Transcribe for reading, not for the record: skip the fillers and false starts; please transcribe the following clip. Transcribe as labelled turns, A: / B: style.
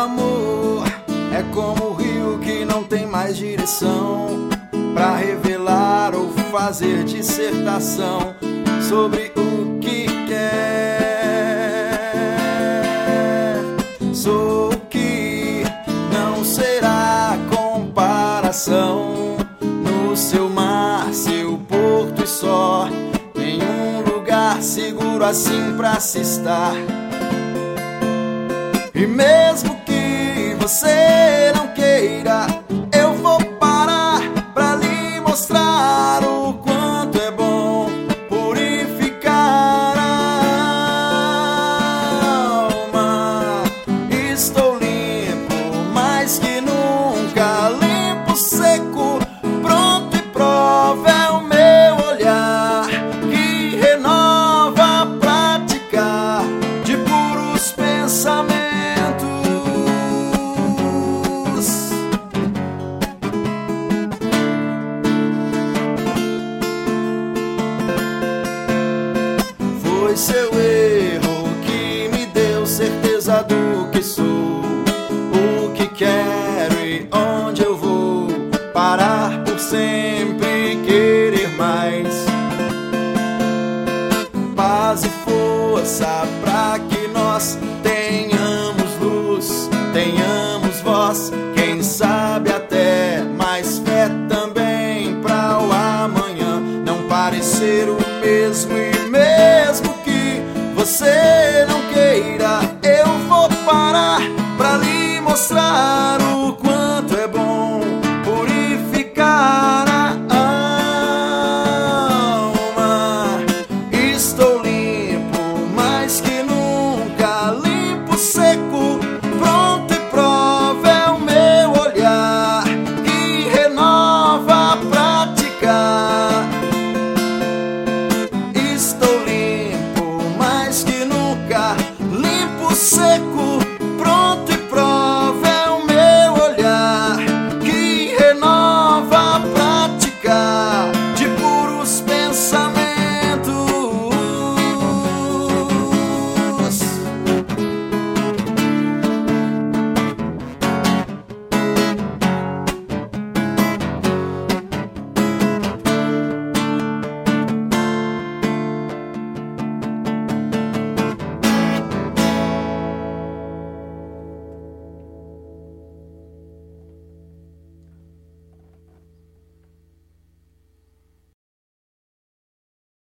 A: amor é como o rio que não tem mais direção pra revelar ou fazer dissertação sobre o que quer. Sou o que não será comparação no seu mar, seu porto e só nenhum lugar seguro assim pra se estar. E mesmo que você não queira, eu vou parar pra lhe mostrar o quanto é bom purificar a alma. Estou limpo, mais que nunca, limpo, seco, pronto e prova é o meu olhar que renova a prática de puros pensamentos. Foi seu erro que me deu certeza do que sou, o que quero e onde eu vou. Parar por sempre querer mais. Paz e força pra que nós tenhamos luz, tenhamos voz, quem sabe até mais fé também pra o amanhã não parecer o mesmo. E mesmo que você não queira, eu vou parar pra lhe mostrar o